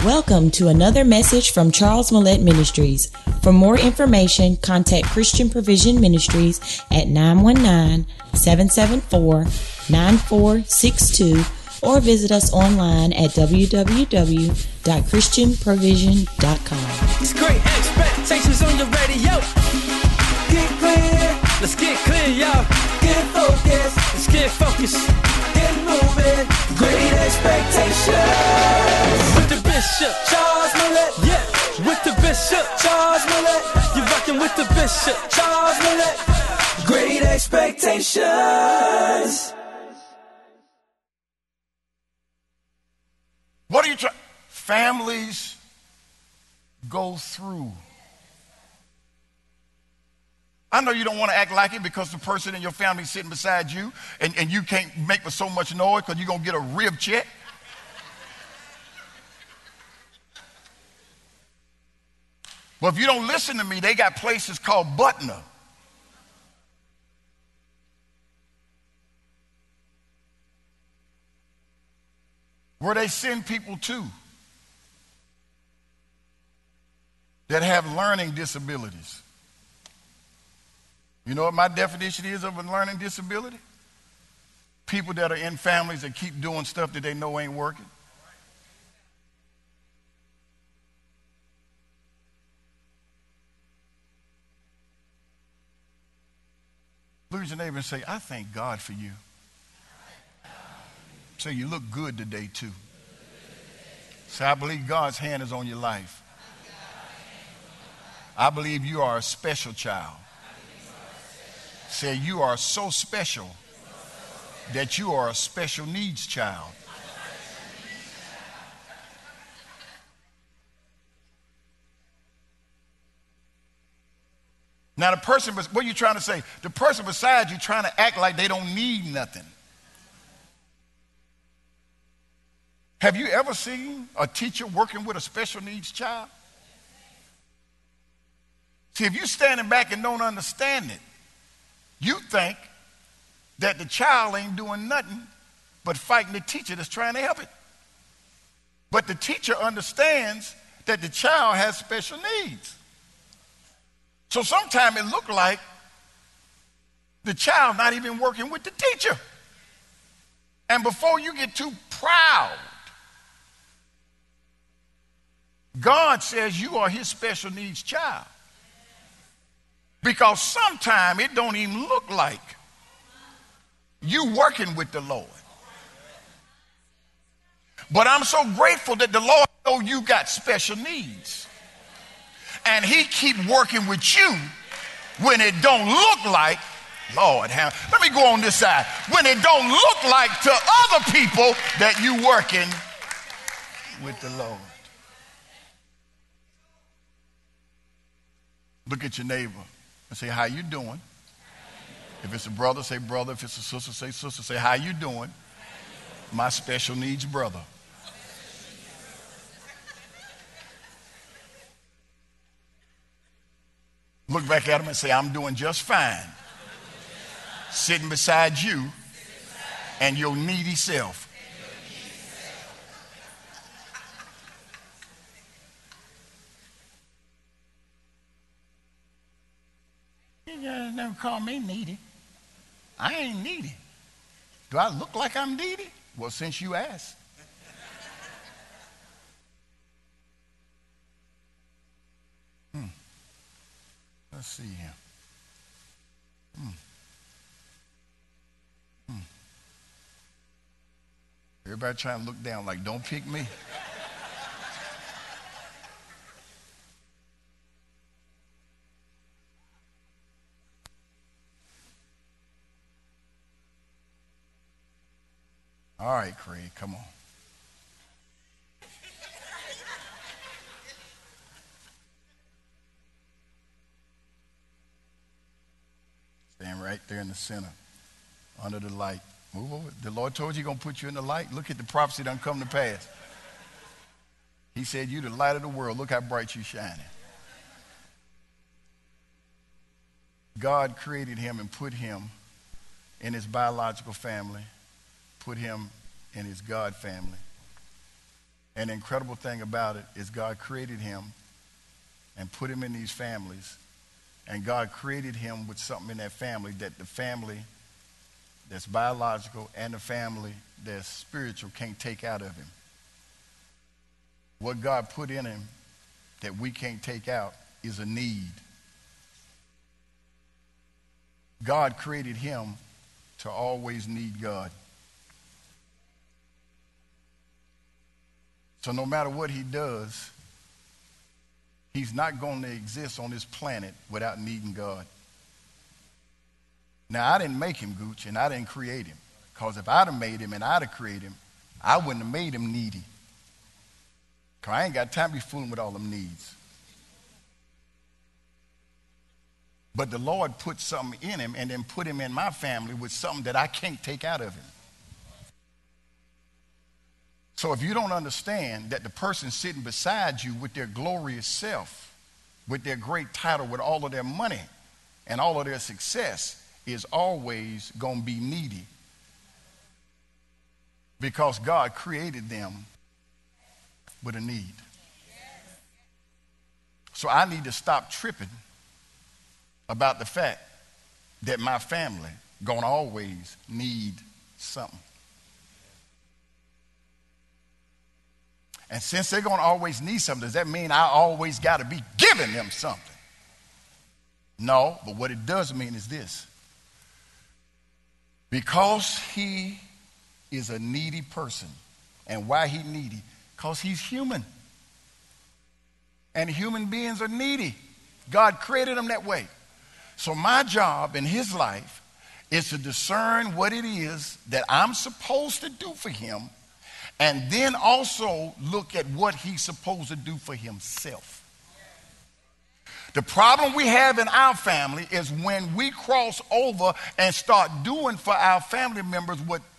Welcome to another message from Charles Millette Ministries. For more information, contact Christian Provision Ministries at 919-774-9462 or visit us online at www.christianprovision.com. It's great expectations on your radio. Get clear. Let's get clear, y'all. Get focused. Let's get focused. Get moving. Great expectations. With the Bishop Charles Millette. Yeah. With the Bishop Charles Millette. You're rocking with the Bishop Charles Millette. Great expectations. What are you trying? Families go through. I know you don't want to act like it because the person in your family is sitting beside you and you can't make so much noise because you're going to get a rib check. But if you don't listen to me, they got places called Butner. Where they send people to that have learning disabilities. You know what my definition is of a learning disability? People that are in families that keep doing stuff that they know ain't working. Look at your neighbor and say, I thank God for you. Say, you look good today too. Say, I believe God's hand is on your life. I believe you are a special child. Say, you are so special that you are a special needs child. Now the person, what are you trying to say? The person beside you trying to act like they don't need nothing. Have you ever seen a teacher working with a special needs child? See, if you're standing back and don't understand it, you think that the child ain't doing nothing but fighting the teacher that's trying to help it. But the teacher understands that the child has special needs. So sometimes it look like the child not even working with the teacher. And before you get too proud, God says you are his special needs child. Because sometimes it don't even look like you working with the Lord. But I'm so grateful that the Lord knows you got special needs. And he keep working with you when it don't look like, Lord, let me go on this side. When it don't look like to other people that you working with the Lord. Look at your neighbor and say, how you doing? If it's a brother, say brother. If it's a sister, say sister. Say, how you doing? My special needs brother. Look back at him and say, I'm doing just fine. Sitting beside you and your needy self. You guys never call me needy. I ain't needy. Do I look like I'm needy? Well, since you asked. Let's see here. Everybody trying to look down like, don't pick me. All right, Craig, come on. Stand right there in the center, under the light. Move over. The Lord told you he's going to put you in the light. Look at the prophecy done come to pass. He said, you the light of the world. Look how bright you shining. God created him and put him in his biological family, put him in his God family. And the incredible thing about it is God created him and put him in these families. And God created him with something in that family that the family that's biological and the family that's spiritual can't take out of him. What God put in him that we can't take out is a need. God created him to always need God. So no matter what he does, he's not going to exist on this planet without needing God. Now, I didn't make him, Gooch, and I didn't create him. Because if I'd have made him and I'd have created him, I wouldn't have made him needy. Because I ain't got time to be fooling with all them needs. But the Lord put something in him and then put him in my family with something that I can't take out of him. So if you don't understand that the person sitting beside you with their glorious self, with their great title, with all of their money and all of their success, is always going to be needy. Because God created them with a need. So I need to stop tripping about the fact that my family going to always need something. And since they're going to always need something, does that mean I always got to be giving them something? No, but what it does mean is this. Because he is a needy person. And why he needy? Because he's human. And human beings are needy. God created them that way. So my job in his life is to discern what it is that I'm supposed to do for him, and then also look at what he's supposed to do for himself. The problem we have in our family is when we cross over and start doing for our family members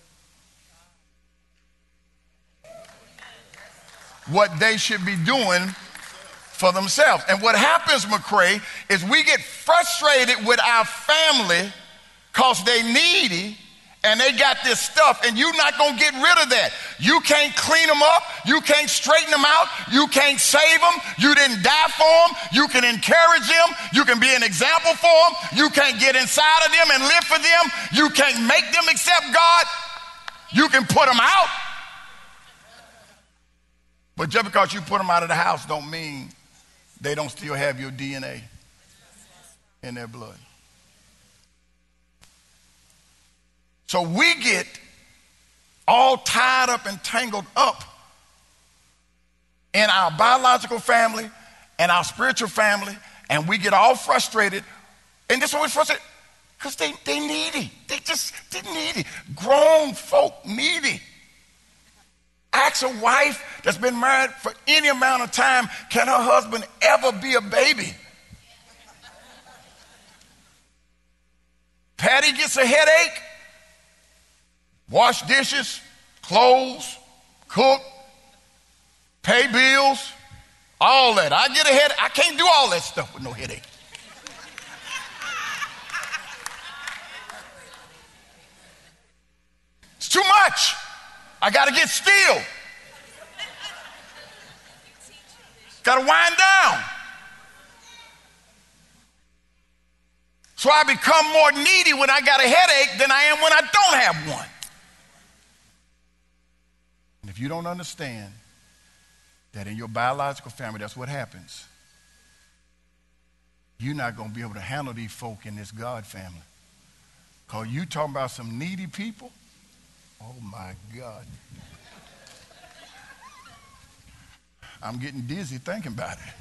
what they should be doing for themselves. And what happens, McCray, is we get frustrated with our family because they needy and they got this stuff, and you're not going to get rid of that. You can't clean them up. You can't straighten them out. You can't save them. You didn't die for them. You can encourage them. You can be an example for them. You can't get inside of them and live for them. You can't make them accept God. You can put them out. But just because you put them out of the house don't mean they don't still have your DNA in their blood. So we get all tied up and tangled up in our biological family and our spiritual family, and we get all frustrated. And this is what we're frustrated because they needy. They're needy. Grown folk needy. Ask a wife that's been married for any amount of time, can her husband ever be a baby? Patty gets a headache, wash dishes, clothes, cook, pay bills, all that. I get a headache. I can't do all that stuff with no headache. It's too much. I got to get still. Got to wind down. So I become more needy when I got a headache than I am when I don't have one. And if you don't understand that in your biological family, that's what happens, you're not going to be able to handle these folk in this God family. Because you talking about some needy people. Oh my God. I'm getting dizzy thinking about it.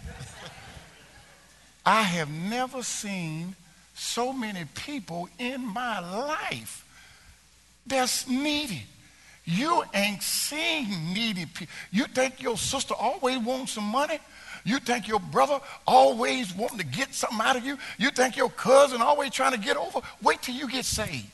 I have never seen so many people in my life that's needy. You ain't seen needy people. You think your sister always wants some money? You think your brother always wanting to get something out of you? You think your cousin always trying to get over? Wait till you get saved.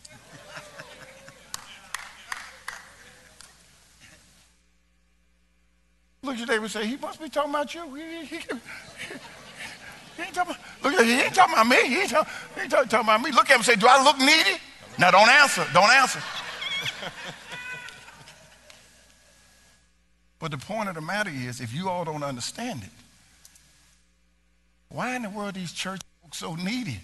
Look at your neighbor and say, he must be talking about you. He ain't talking about, look, he ain't talking about me. He ain't talking about me. Look at him and say, do I look needy? Now don't answer. Don't answer. But the point of the matter is, if you all don't understand it, why in the world are these church folks so needy?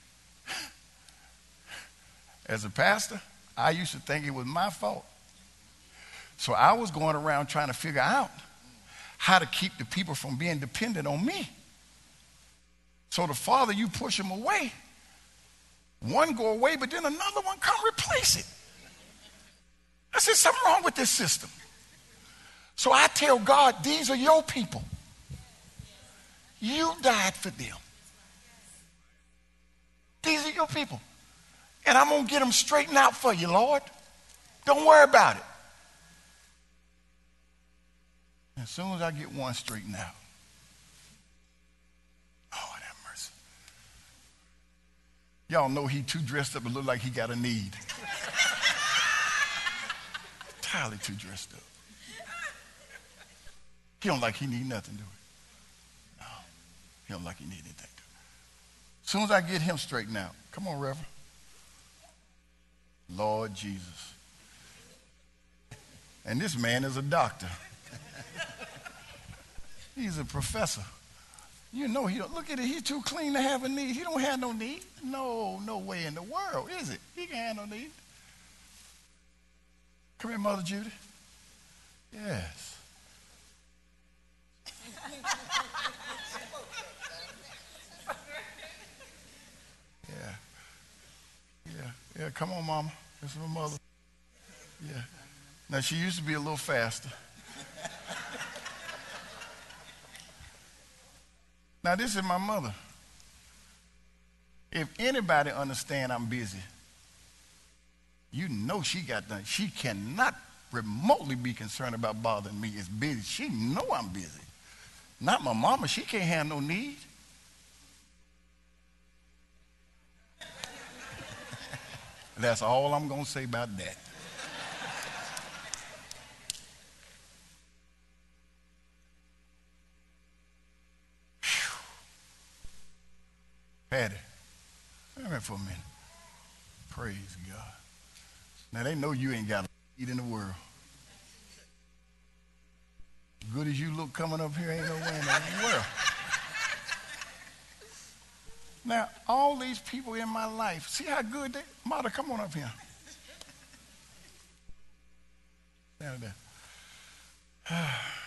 As a pastor, I used to think it was my fault. So I was going around trying to figure out how to keep the people from being dependent on me. So the farther you push them away, one go away, but then another one come replace it. I said, something wrong with this system. So I tell God, these are your people. You died for them. These are your people. And I'm going to get them straightened out for you, Lord. Don't worry about it. As soon as I get one straightened out, Lord have mercy. Y'all know he too dressed up and look like he got a need. Entirely too dressed up. He don't like he need nothing, do he? No, he don't like he need anything, do he? As soon as I get him straightened out, come on, Reverend. Lord Jesus. And this man is a doctor. He's a professor. You know, he don't, look at it, he's too clean to have a need. He don't have no need. No way in the world, is it? He can have no need. Come here, Mother Judy. Yes. Yeah, come on, Mama. This is my mother. Yeah. Now, she used to be a little faster. Now, this is my mother. If anybody understand I'm busy, you know she got done. She cannot remotely be concerned about bothering me. It's busy. She know I'm busy. Not my mama. She can't have no need. That's all I'm going to say about that. Patty, wait a minute for a minute. Praise God. Now, they know you ain't got a need in the world. Good as you look coming up here, ain't no way in the world. Now, all these people in my life, see how good they... Martha, come on up here. Stand there.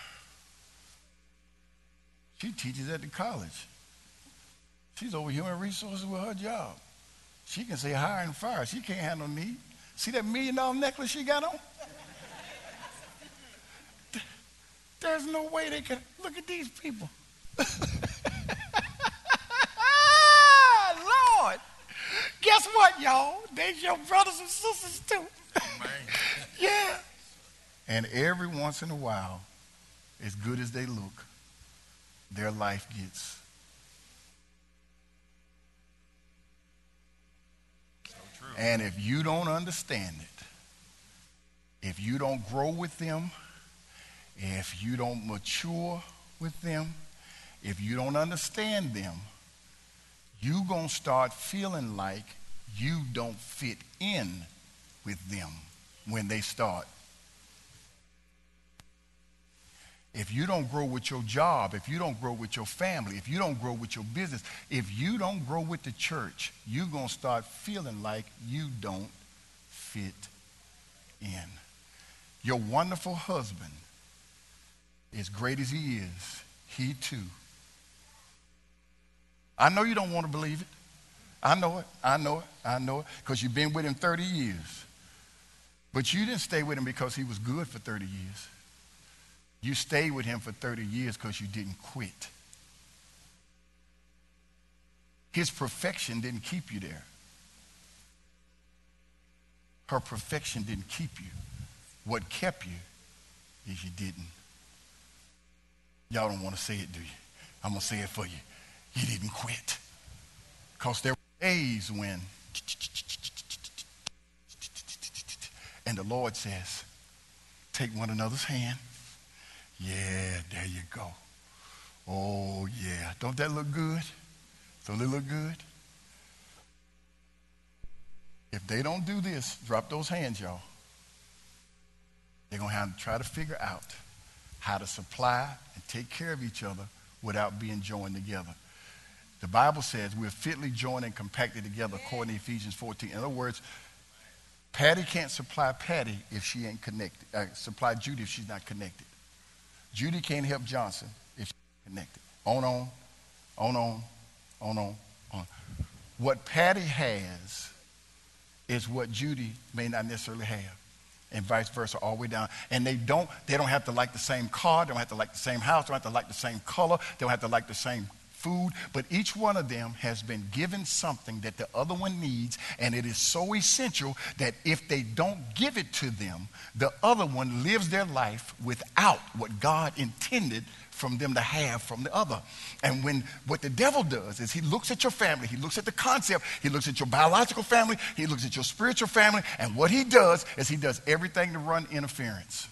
She teaches at the college. She's over human resources with her job. She can say hire and fire. She can't have no need. See that $1 million necklace she got on? There's no way they can... Look at these people. Lord, guess what, y'all? They're your brothers and sisters too. Yeah. And every once in a while, as good as they look, their life gets... So true. And if you don't understand it, if you don't grow with them, if you don't mature with them, if you don't understand them, you're going to start feeling like you don't fit in with them when they start. If you don't grow with your job, if you don't grow with your family, if you don't grow with your business, if you don't grow with the church, you're going to start feeling like you don't fit in. Your wonderful husband, as great as he is, he too. I know you don't want to believe it. I know it, because you've been with him 30 years. But you didn't stay with him because he was good for 30 years. You stayed with him for 30 years because you didn't quit. His perfection didn't keep you there. Her perfection didn't keep you. What kept you is you didn't. Y'all don't want to say it, do you? I'm going to say it for you. You didn't quit. Because there were days when, and the Lord says, take one another's hand. Yeah, there you go. Oh, yeah. Don't that look good? Don't it look good? If they don't do this, drop those hands, y'all. They're going to have to try to figure out how to supply and take care of each other without being joined together. The Bible says we're fitly joined and compacted together according to Ephesians 14. In other words, Patty can't supply Patty if she ain't connected. Supply Judy if she's not connected. Judy can't help Johnson if she's not connected. On. What Patty has is what Judy may not necessarily have, and vice versa, all the way down. And they don't have to like the same car, they don't have to like the same house, they don't have to like the same color, they don't have to like the same food, but each one of them has been given something that the other one needs, and it is so essential that if they don't give it to them, the other one lives their life without what God intended from them to have from the other. And what the devil does is he looks at your family, he looks at the concept, he looks at your biological family, he looks at your spiritual family, and what he does is he does everything to run interference.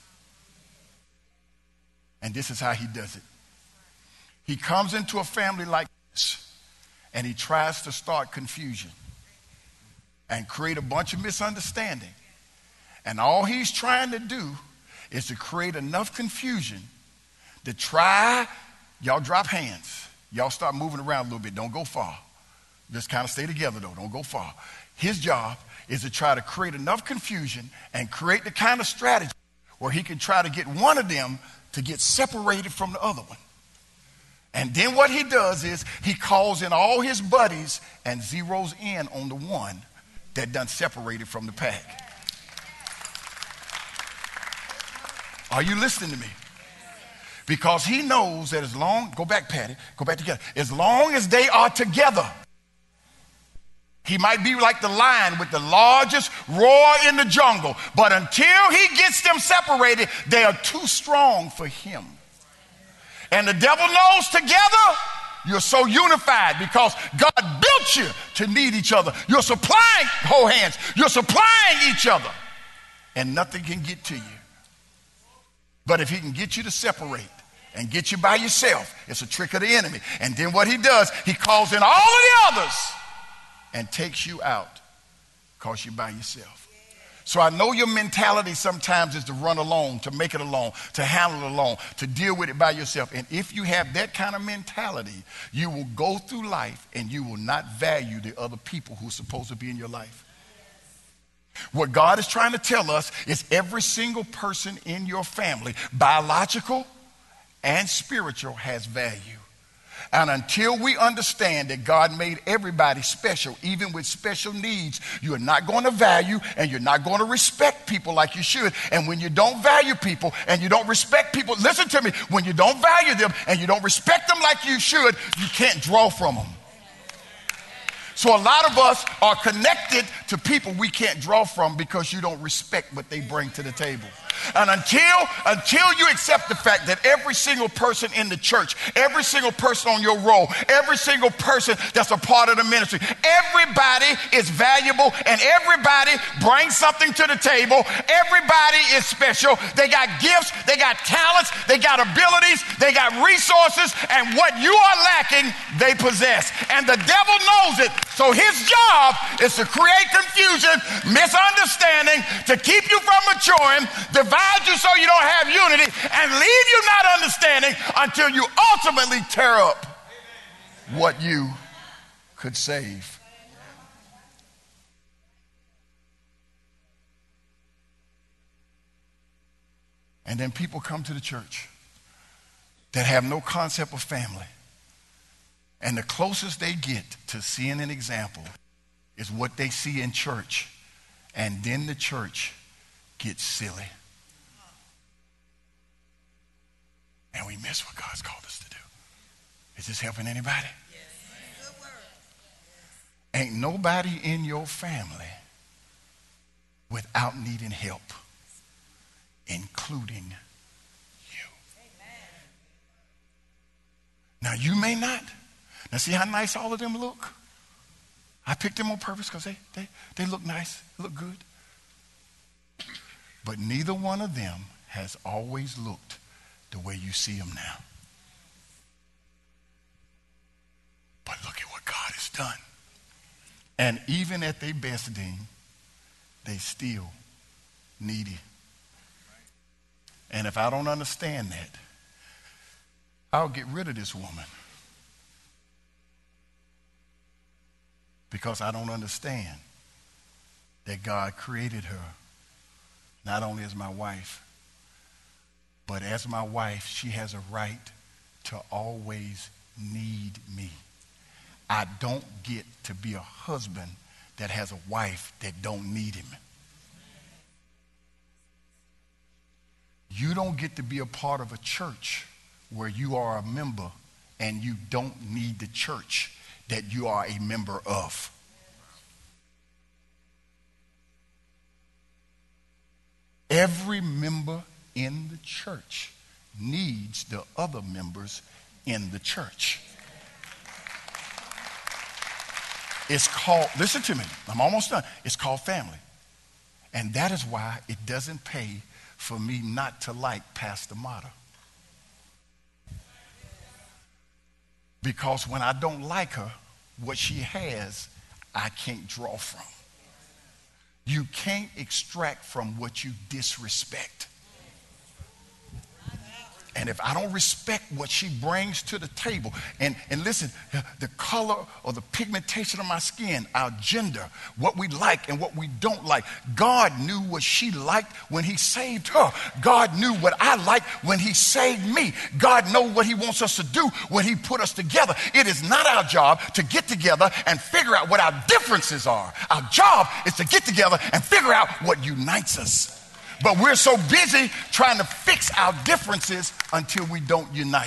And this is how he does it. He comes into a family like this, and he tries to start confusion and create a bunch of misunderstanding. And all he's trying to do is to create enough confusion to try, y'all drop hands. Y'all start moving around a little bit. Don't go far. Just kind of stay together, though. Don't go far. His job is to try to create enough confusion and create the kind of strategy where he can try to get one of them to get separated from the other one. And then what he does is he calls in all his buddies and zeroes in on the one that done separated from the pack. Are you listening to me? Because he knows that as long, go back, Patty, go back together. As long as they are together, he might be like the lion with the largest roar in the jungle, but until he gets them separated, they are too strong for him. And the devil knows together you're so unified because God built you to need each other. You're supplying, hold hands, you're supplying each other. And nothing can get to you. But if he can get you to separate and get you by yourself, it's a trick of the enemy. And then what he does, he calls in all of the others and takes you out because you're by yourself. So I know your mentality sometimes is to run alone, to make it alone, to handle it alone, to deal with it by yourself. And if you have that kind of mentality, you will go through life and you will not value the other people who are supposed to be in your life. What God is trying to tell us is every single person in your family, biological and spiritual, has value. And until we understand that God made everybody special, even with special needs, you are not going to value and you're not going to respect people like you should. And when you don't value people and you don't respect people, listen to me, when you don't value them and you don't respect them like you should, you can't draw from them. So a lot of us are connected to people we can't draw from because you don't respect what they bring to the table. And until you accept the fact that every single person in the church, every single person on your roll, every single person that's a part of the ministry, everybody is valuable and everybody brings something to the table. Everybody is special. They got gifts, they got talents, they got abilities, they got resources, and what you are lacking, they possess. And the devil knows it. So his job is to create confusion, misunderstanding, to keep you from maturing, divide you so you don't have unity, and leave you not understanding until you ultimately tear up what you could save. And then people come to the church that have no concept of family. And the closest they get to seeing an example is what they see in church. And then the church gets silly. And we miss what God's called us to do. Is this helping anybody? Yes. Good word. Ain't nobody in your family without needing help, including you. Amen. Now you may not. Now see how nice all of them look? I picked them on purpose because they look nice, look good. But neither one of them has always looked the way you see them now. But look at what God has done. And even at their best, Dean, they still needy. And if I don't understand that, I'll get rid of this woman because I don't understand that God created her not only as my wife, but as my wife, she has a right to always need me. I don't get to be a husband that has a wife that don't need him. You don't get to be a part of a church where you are a member and you don't need the church that you are a member of. Every member in the church needs the other members in the church. It's called, listen to me, I'm almost done. It's called family. And that is why it doesn't pay for me not to like Pastor Mata. Because when I don't like her, what she has, I can't draw from. You can't extract from what you disrespect. And if I don't respect what she brings to the table, and listen, the color or the pigmentation of my skin, our gender, what we like and what we don't like, God knew what she liked when he saved her. God knew what I liked when he saved me. God knows what he wants us to do when he put us together. It is not our job to get together and figure out what our differences are. Our job is to get together and figure out what unites us. But we're so busy trying to fix our differences until we don't unite.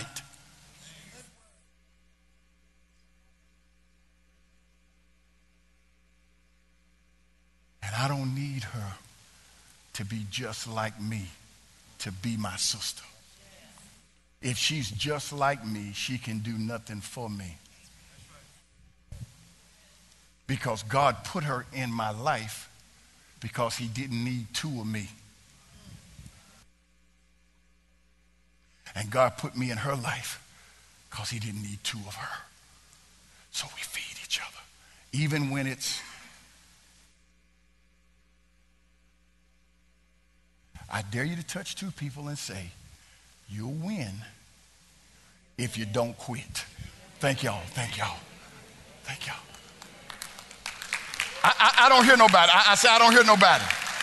And I don't need her to be just like me, to be my sister. If she's just like me, she can do nothing for me. Because God put her in my life because he didn't need two of me. And God put me in her life because he didn't need two of her. So we feed each other. Even when it's, I dare you to touch two people and say, you'll win if you don't quit. Thank y'all, thank y'all, thank y'all. I don't hear nobody. I said, I don't hear nobody.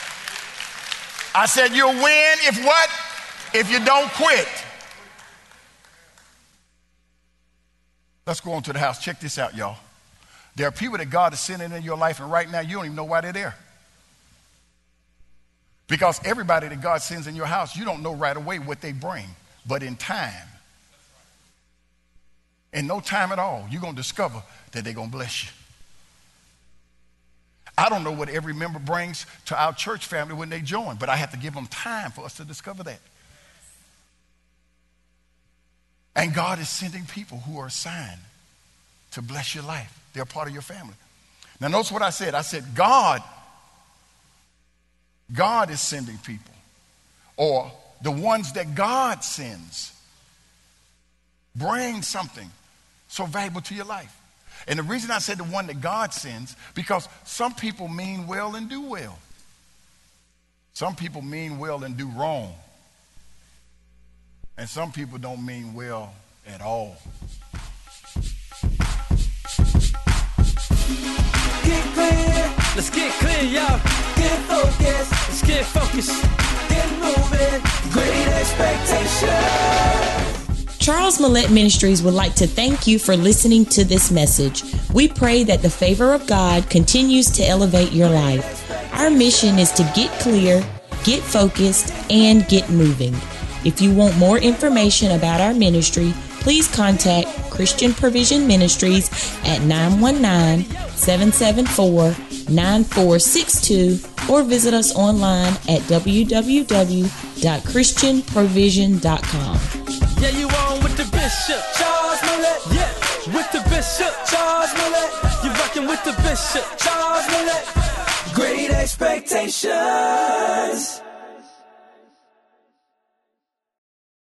I said, you'll win if what? If you don't quit. Let's go on to the house. Check this out, y'all. There are people that God is sending in your life, and right now you don't even know why they're there. Because everybody that God sends in your house, you don't know right away what they bring. But in time, in no time at all, you're going to discover that they're going to bless you. I don't know what every member brings to our church family when they join, but I have to give them time for us to discover that. And God is sending people who are assigned to bless your life. They're part of your family. Now notice what I said. I said God is sending people, or the ones that God sends bring something so valuable to your life. And the reason I said the one that God sends, because some people mean well and do well. Some people mean well and do wrong. And some people don't mean well at all. Get clear. Let's get clear, y'all. Get focused. Let's get focused. Get moving. Great expectations. Charles Millette Ministries would like to thank you for listening to this message. We pray that the favor of God continues to elevate your life. Our mission is to get clear, get focused, and get moving. If you want more information about our ministry, please contact Christian Provision Ministries at 919-774-9462 or visit us online at www.christianprovision.com. Yeah, you on with the Bishop Charles Millette. Yeah, with the Bishop Charles Millette. You rockin' with the Bishop Charles Millette. Great expectations.